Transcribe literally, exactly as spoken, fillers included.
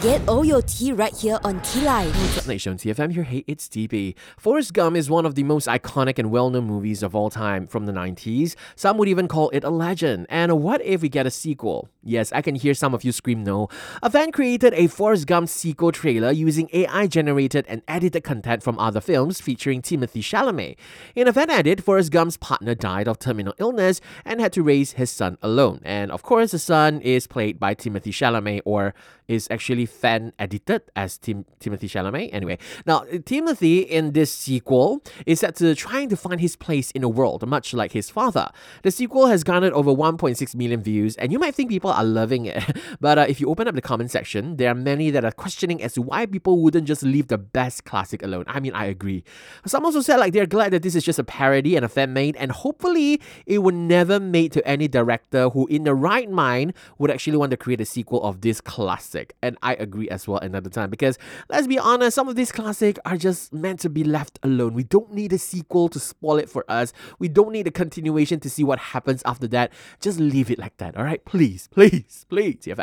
Get all your tea right here on Tea Life. What's up, Nation T F M here? Hey, it's D B. Forrest Gump is one of the most iconic and well-known movies of all time from the nineties. Some would even call it a legend. And what if we get a sequel? Yes, I can hear some of you scream no. A fan created a Forrest Gump sequel trailer using A I-generated and edited content from other films featuring Timothée Chalamet. In a fan edit, Forrest Gump's partner died of terminal illness and had to raise his son alone. And of course, the son is played by Timothée Chalamet, or is actually fan edited as Tim- Timothée Chalamet. Anyway, now Timothy in this sequel is set to trying to find his place in the world, much like his father. The sequel has garnered over one point six million views, and you might think people are loving it. But uh, if you open up the comment section, there are many that are questioning as to why people wouldn't just leave the best classic alone. I mean, I agree. Some also said like they're glad that this is just a parody and a fan made, and hopefully it would never made to any director who, in the right mind, would actually want to create a sequel of this classic. And I agree as well another time, because let's be honest, some of these classics are just meant to be left alone. We don't need a sequel to spoil it for us. We don't need a continuation to see what happens after that. Just leave it like that, alright? Please, please, please.